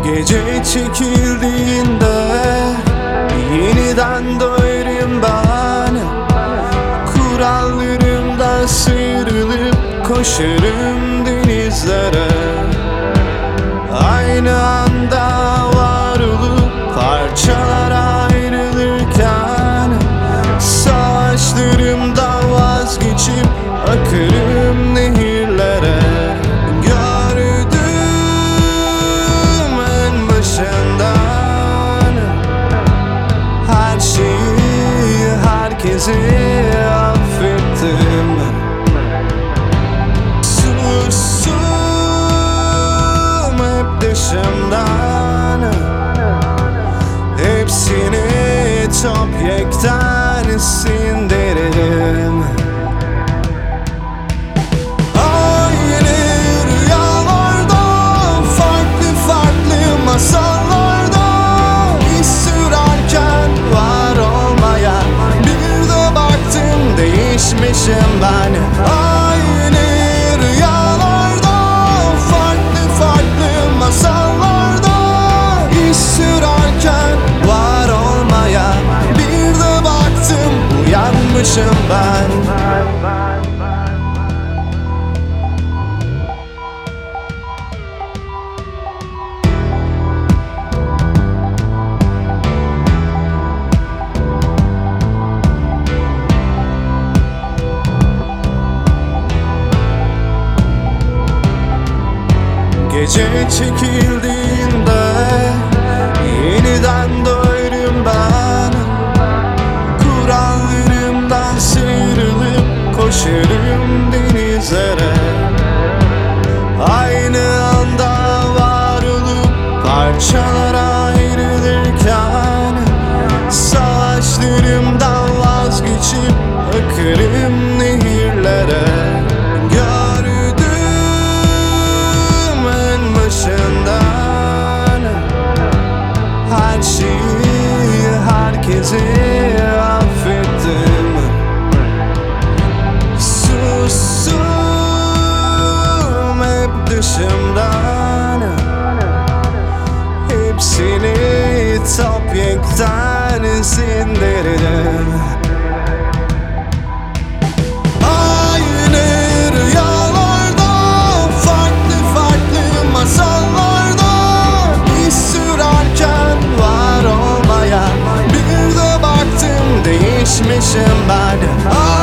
Gece çekildiğinde yeniden doğarım ben. Kurallarımdan sıyrılıp koşarım denizlere. Aynı anda var olup parçalara ayrılırken, savaşlarımdan vazgeçip akarım nehirlere. Gördüm en başından her şeyi, herkesi affettim. Susum hep dışımdan, hepsini topyekten sindirdim. Aynı rüyalarda, farklı farklı masallarda iz sürerken var olmaya, bir de baktım değişmişim ben. Aynı rüyalarda, farklı farklı masallarda iz sürerken var olmaya, bir de baktım uyanmışım ben. Gece çekildiğinde yeniden doğarım ben. Kurallarımdan sıyrılıp koşarım denizlere. Aynı anda var olup parçalara ayrılırken, savaşlarımdan vazgeçip akarım nehirlere. Her şeyi, herkesi affettim. Susum hep dışımdan, hepsini topyekten sindirdim. Aynı rüyalarda, farklı farklı masallarda iz sürerken var olmaya, bir de baktım değişmişim ben.